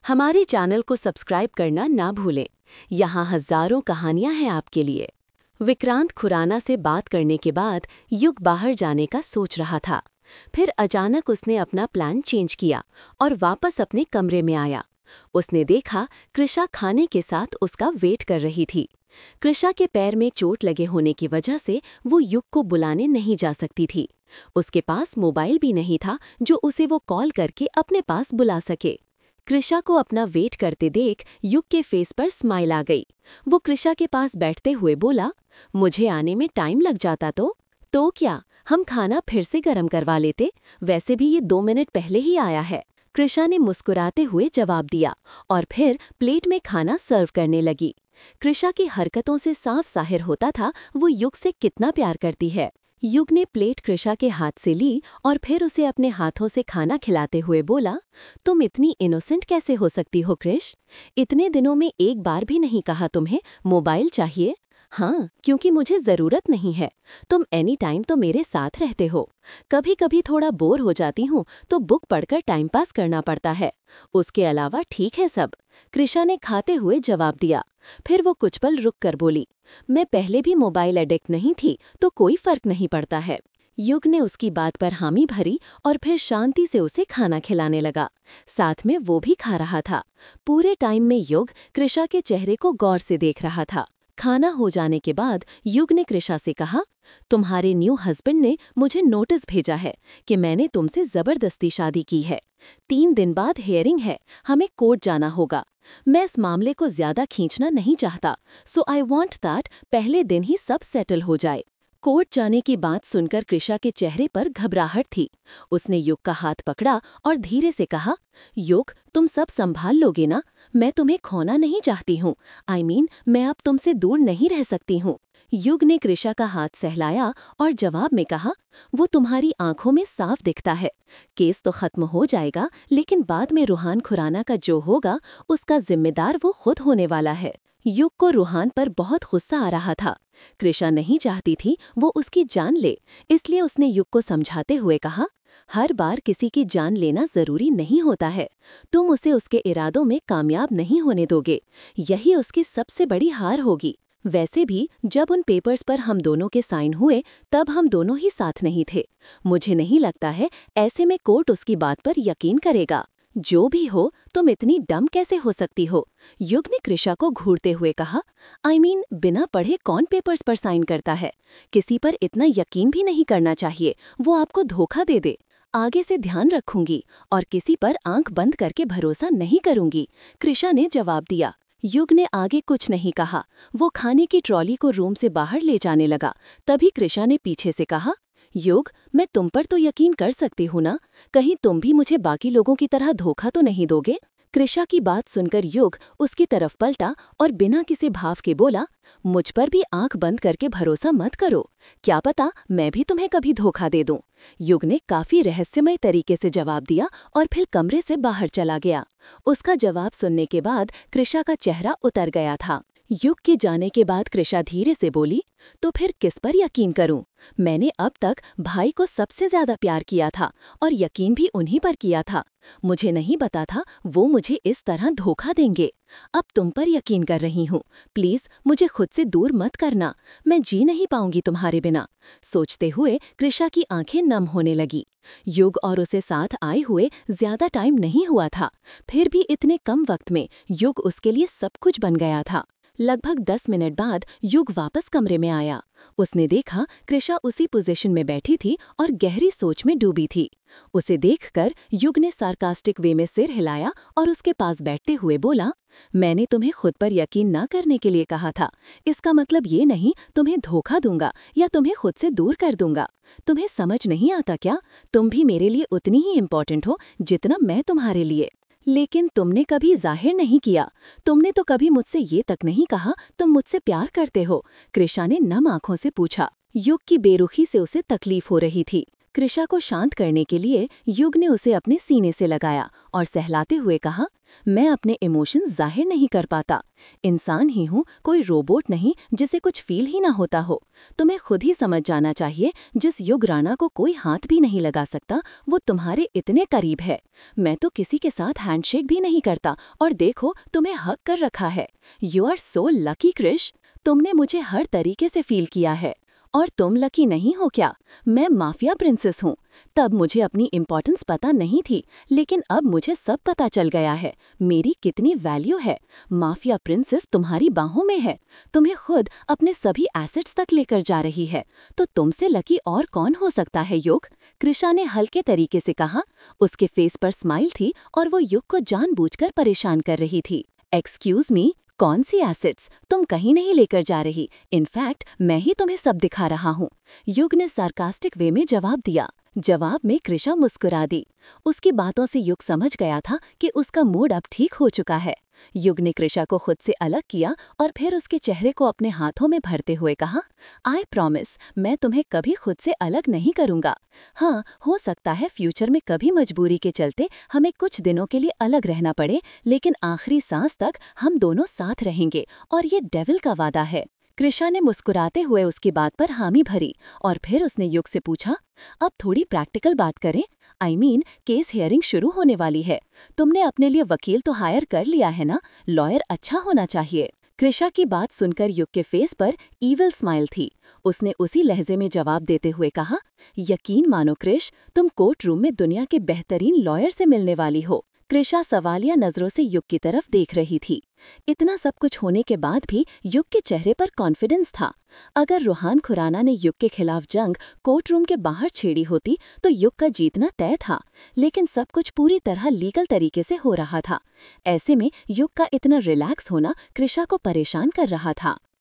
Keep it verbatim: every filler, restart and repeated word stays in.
हमारे चैनल को सब्सक्राइब करना ना भूलें। यहाँ हजारों कहानियाँ हैं आपके लिए। विक्रांत खुराना से बात करने के बाद युग बाहर जाने का सोच रहा था। फिर अचानक उसने अपना प्लान चेंज किया और वापस अपने कमरे में आया। उसने देखा कृषा खाने के साथ उसका वेट कर रही थी। कृषा के पैर में चोट लगे होने की वजह से वो युग को बुलाने नहीं जा सकती थी। उसके पास मोबाइल भी नहीं था जो उसे वो कॉल करके अपने पास बुला सके। कृषा को अपना वेट करते देख युग के फेस पर स्माइल आ गई। वो कृषा के पास बैठते हुए बोला, मुझे आने में टाइम लग जाता तो तो क्या, हम खाना फिर से गर्म करवा लेते, वैसे भी ये दो मिनट पहले ही आया है। कृषा ने मुस्कुराते हुए जवाब दिया और फिर प्लेट में खाना सर्व करने लगी। कृषा की हरकतों से साफ जाहिर होता था वो युग से कितना प्यार करती है। युग ने प्लेट कृषा के हाथ से ली और फिर उसे अपने हाथों से खाना खिलाते हुए बोला, तुम इतनी इनोसेंट कैसे हो सकती हो कृष? इतने दिनों में एक बार भी नहीं कहा तुम्हें मोबाइल चाहिए? हाँ, क्योंकि मुझे ज़रूरत नहीं है। तुम एनी टाइम तो मेरे साथ रहते हो। कभी कभी थोड़ा बोर हो जाती हूँ तो बुक पढ़कर टाइम पास करना पड़ता है। उसके अलावा ठीक है सब। कृषा ने खाते हुए जवाब दिया। फिर वो कुछ पल रुक कर बोली, मैं पहले भी मोबाइल एडिक्ट नहीं थी तो कोई फर्क नहीं पड़ता है। युग ने उसकी बात पर हामी भरी और फिर शांति से उसे खाना खिलाने लगा। साथ में वो भी खा रहा था। पूरे टाइम में युग कृषा के चेहरे को गौर से देख रहा था। खाना हो जाने के बाद युग ने कृषा से कहा, तुम्हारे न्यू हस्बैंड ने मुझे नोटिस भेजा है कि मैंने तुमसे जबरदस्ती शादी की है। तीन दिन बाद हियरिंग है, हमें कोर्ट जाना होगा। मैं इस मामले को ज्यादा खींचना नहीं चाहता, सो आई वॉन्ट दैट पहले दिन ही सब सेटल हो जाए। कोर्ट जाने की बात सुनकर कृषा के चेहरे पर घबराहट थी। उसने युग का हाथ पकड़ा और धीरे से कहा, युग, तुम सब संभाल लोगे ना? मैं तुम्हें खोना नहीं चाहती हूँ। आई I मीन mean, मैं अब तुमसे दूर नहीं रह सकती हूँ। युग ने कृषा का हाथ सहलाया और जवाब में कहा, वो तुम्हारी आंखों में साफ दिखता है। केस तो खत्म हो जाएगा, लेकिन बाद में रूहान खुराना का जो होगा उसका जिम्मेदार वो खुद होने वाला है। युग को रूहान पर बहुत गुस्सा आ रहा था। कृषा नहीं चाहती थी वो उसकी जान ले, इसलिए उसने युग को समझाते हुए कहा, हर बार किसी की जान लेना जरूरी नहीं होता है। तुम उसे उसके इरादों में कामयाब नहीं होने दोगे, यही उसकी सबसे बड़ी हार होगी। वैसे भी जब उन पेपर्स पर हम दोनों के साइन हुए तब हम दोनों ही साथ नहीं थे। मुझे नहीं लगता है ऐसे में कोर्ट उसकी बात पर यकीन करेगा। जो भी हो, तुम इतनी डम कैसे हो सकती हो? युग ने कृषा को घूरते हुए कहा, आई I मीन mean, बिना पढ़े कौन पेपर्स पर साइन करता है? किसी पर इतना यकीन भी नहीं करना चाहिए, वो आपको धोखा दे दे। आगे से ध्यान रखूंगी और किसी पर आंख बंद करके भरोसा नहीं करूंगी, कृषा ने जवाब दिया। युग ने आगे कुछ नहीं कहा। वो खाने की ट्रॉली को रूम से बाहर ले जाने लगा। तभी कृषा ने पीछे से कहा, युग, मैं तुम पर तो यकीन कर सकती हूँ ना? कहीं तुम भी मुझे बाकी लोगों की तरह धोखा तो नहीं दोगे? कृषा की बात सुनकर युग उसकी तरफ पलटा और बिना किसी भाव के बोला, मुझ पर भी आंख बंद करके भरोसा मत करो। क्या पता मैं भी तुम्हें कभी धोखा दे दूं। युग ने काफी रहस्यमय तरीके से जवाब दिया और फिर कमरे से बाहर चला गया। उसका जवाब सुनने के बाद कृषा का चेहरा उतर गया था। युग के जाने के बाद कृषा धीरे से बोली, तो फिर किस पर यकीन करूं? मैंने अब तक भाई को सबसे ज्यादा प्यार किया था और यकीन भी उन्हीं पर किया था। मुझे नहीं पता था वो मुझे इस तरह धोखा देंगे। अब तुम पर यकीन कर रही हूँ। प्लीज मुझे खुद से दूर मत करना, मैं जी नहीं पाऊंगी तुम्हारे बिना। सोचते हुए कृषा की आंखें नम होने लगी। युग और उसे साथ आए हुए ज्यादा टाइम नहीं हुआ था, फिर भी इतने कम वक्त में युग उसके लिए सब कुछ बन गया था। लगभग दस मिनट बाद युग वापस कमरे में आया। उसने देखा कृषा उसी पोजीशन में बैठी थी और गहरी सोच में डूबी थी। उसे देखकर युग ने सार्कास्टिक वे में सिर हिलाया और उसके पास बैठते हुए बोला, मैंने तुम्हें खुद पर यकीन न करने के लिए कहा था। इसका मतलब ये नहीं तुम्हें धोखा दूंगा या तुम्हें खुद से दूर कर दूंगा। तुम्हें समझ नहीं आता क्या? तुम भी मेरे लिए उतनी ही इम्पोर्टेंट हो जितना मैं तुम्हारे लिए। लेकिन तुमने कभी जाहिर नहीं किया। तुमने तो कभी मुझसे ये तक नहीं कहा तुम मुझसे प्यार करते हो। कृषा ने नम आंखों से पूछा। युग की बेरुखी से उसे तकलीफ हो रही थी। कृषा को शांत करने के लिए युग ने उसे अपने सीने से लगाया और सहलाते हुए कहा, मैं अपने इमोशंस जाहिर नहीं कर पाता। इंसान ही हूँ, कोई रोबोट नहीं जिसे कुछ फील ही ना होता हो। तुम्हें खुद ही समझ जाना चाहिए, जिस युग राणा को कोई हाथ भी नहीं लगा सकता, वो तुम्हारे इतने करीब है। मैं तो किसी के साथ हैंडशेक भी नहीं करता और देखो तुम्हें हक कर रखा है। You are so lucky Krish, तुमने मुझे हर तरीके से फील किया है। और तुम लकी नहीं हो क्या? मैं माफिया प्रिंसेस हूँ। तब मुझे अपनी इम्पोर्टेंस पता नहीं थी, लेकिन अब मुझे सब पता चल गया है, मेरी कितनी वैल्यू है। माफिया प्रिंसेस तुम्हारी बाहों में है, तुम्हें खुद अपने सभी एसेट्स तक लेकर जा रही है। तो तुमसे लकी और कौन हो सकता है युग? कृषा ने हल्के तरीके से कहा। उसके फेस पर स्माइल थी और वो युग को जानबूझकर परेशान कर रही थी। एक्सक्यूज मी, कौन सी एसेट्स? तुम कहीं नहीं लेकर जा रही। इनफैक्ट मैं ही तुम्हें सब दिखा रहा हूँ। युग ने सार्कास्टिक वे में जवाब दिया। जवाब में कृषा मुस्कुरा दी। उसकी बातों से युग समझ गया था कि उसका मूड अब ठीक हो चुका है। युग ने कृषा को खुद से अलग किया और फिर उसके चेहरे को अपने हाथों में भरते हुए कहा, आई प्रॉमिस, मैं तुम्हें कभी खुद से अलग नहीं करूँगा। हाँ, हो सकता है फ्यूचर में कभी मजबूरी के चलते हमें कुछ दिनों के लिए अलग रहना पड़े, लेकिन आखिरी सांस तक हम दोनों साथ रहेंगे और ये डेविल का वादा है। कृषा ने मुस्कुराते हुए उसकी बात पर हामी भरी और फिर उसने युग से पूछा, अब थोड़ी प्रैक्टिकल बात करें। आई मीन केस हियरिंग शुरू होने वाली है। तुमने अपने लिए वकील तो हायर कर लिया है ना? लॉयर अच्छा होना चाहिए। कृषा की बात सुनकर युग के फेस पर ईविल स्माइल थी। उसने उसी लहजे में जवाब देते हुए कहा, यकीन मानो कृष, तुम कोर्ट रूम में दुनिया के बेहतरीन लॉयर से मिलने वाली हो। कृषा सवालिया नजरों से युग की तरफ देख रही थी। इतना सब कुछ होने के बाद भी युग के चेहरे पर कॉन्फिडेंस था। अगर रूहान खुराना ने युग के खिलाफ जंग कोर्ट रूम के बाहर छेड़ी होती तो युग का जीतना तय था, लेकिन सब कुछ पूरी तरह लीगल तरीके से हो रहा था। ऐसे में युग का इतना रिलैक्स होना कृषा को परेशान कर रहा था।